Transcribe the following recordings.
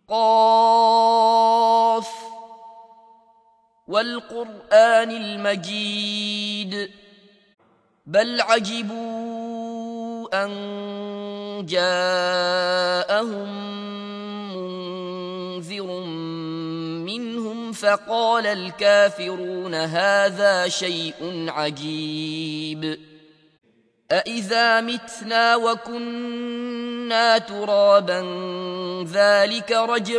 قاف والقرآن المجيد بل عجبوا أن جاءهم منذر منهم فقال الكافرون هذا شيء عجيب أإذا متنا وكنا ترابا ذلك رجع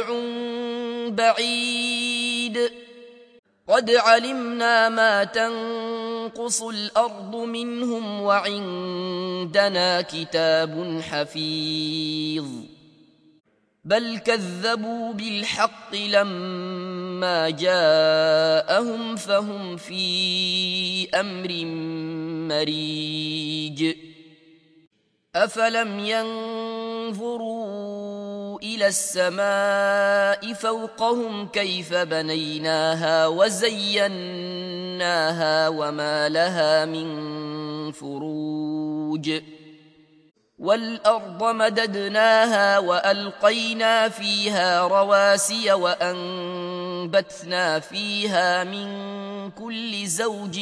بعيد قد علمنا ما تنقص الأرض منهم وعندنا كتاب حفيظ بل كذبوا بالحق لما جاءهم فهم في أمر مريج أفلم ينظروا إلى السماء فوقهم كيف بنيناها وزيناها وما لها من فروج والأرض مددناها وألقينا فيها رواسي وأنبتنا فيها من كل زوج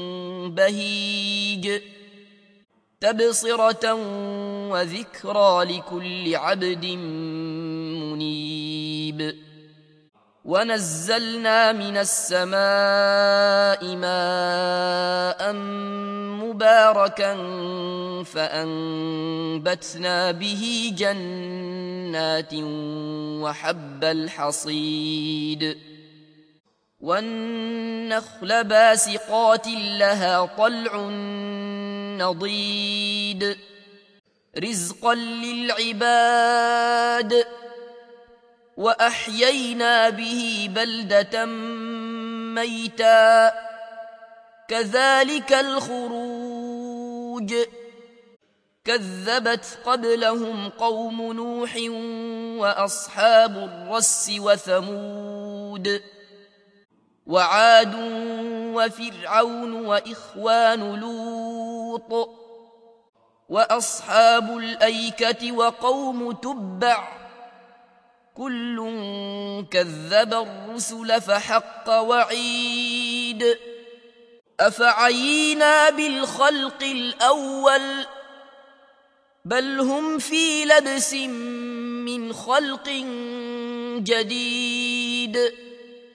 بهيج تبصرة وذكرى لكل عبد منيب ونزلنا من السماء ماء مباركا فأنبتنا به جنات وحب الحصيد والنخل باسقات لها طلع نضيد رزقا للعباد وأحيينا به بلدة ميتا كذلك الخروج كذبت قبلهم قوم نوح وأصحاب الرس وثمود وعاد وفرعون وإخوان لوط وأصحاب الأيكة وقوم تبع كل كذب الرسل فحق وعيد أفعينا بالخلق الأول بل هم في لبس من خلق جديد